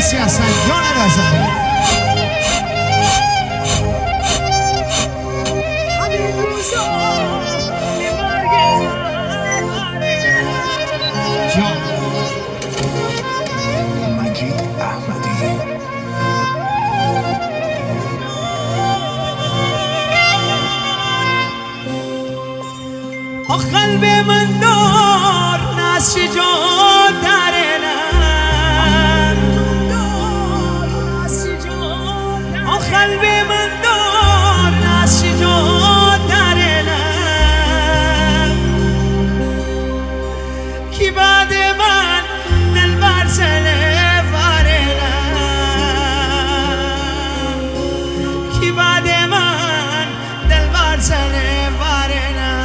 مرسی هستن جان رزمی. مجید احمدی. قلب من دار ناس جا درنا قلب من دار ناس جا درنا کی بعد من دل بر سله وارنا کی بعد من دل بر سله وارنا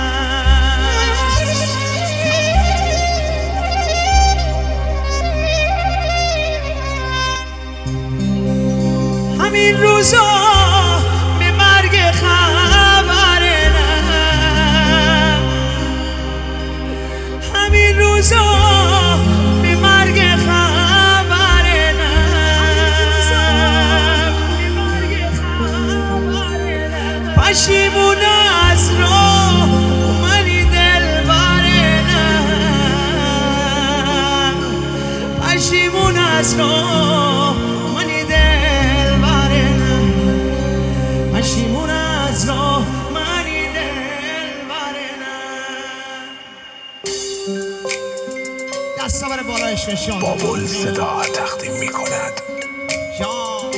همین روزا به مرگ خبر همین روزا به مرگ خبر پشیمون از راه منی دلبر پشیمون از راه منی دلبر پشیمون از راه منی دلبر دستا بره بالا عشقشان. بابل صدا تقدیم می کند. جان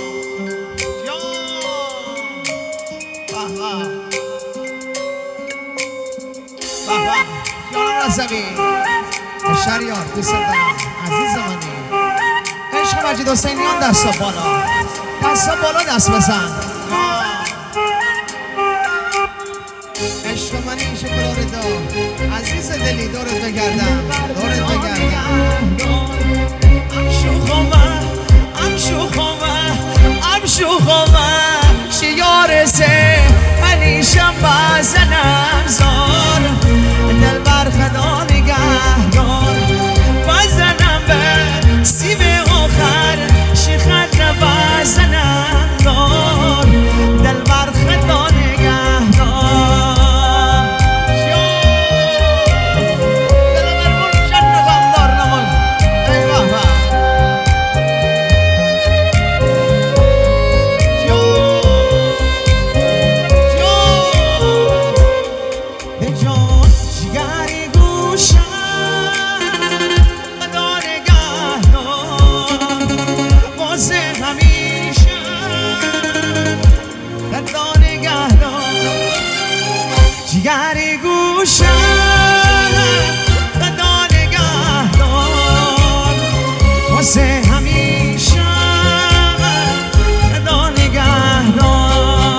جان رزمی شریار دوست دارم عزیز منی. عشق مجید حسینیان دستا بالا، دستا بالا، دست بزن. عشق منی شکلار دار عزیز دلی دورت بگردم دورت بگردم. ام شوخومه شیار سه منیشم بزنم زار دل بر خدا نگهدار بزنم به سیب آخر شیخت بزنم دار دل بر خدا نگهدار جیگری گوشم خدا نگهدار واسه همیشه خدا نگهدار.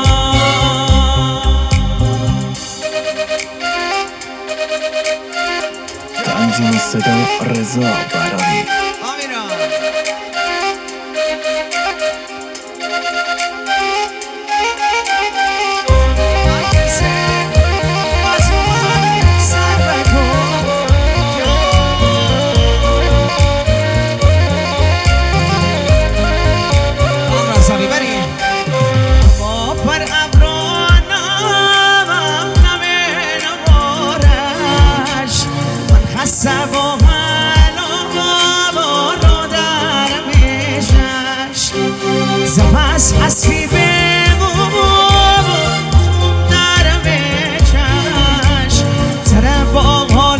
تنظیم صدا رضا براری. زباس حسبی بگو درم چش سر با حال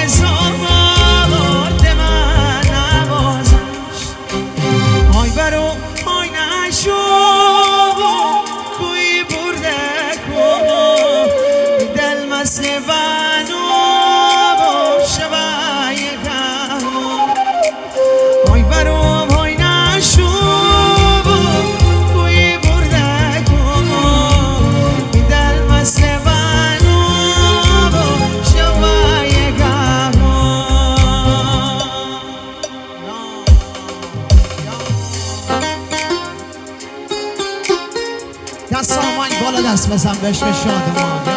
زارد من نوازش آی برو آی نشو کوی برده کو دل مثل بنو شبای گهو آی برو دست آمنگ بالا دست بزن به عشق شادمان.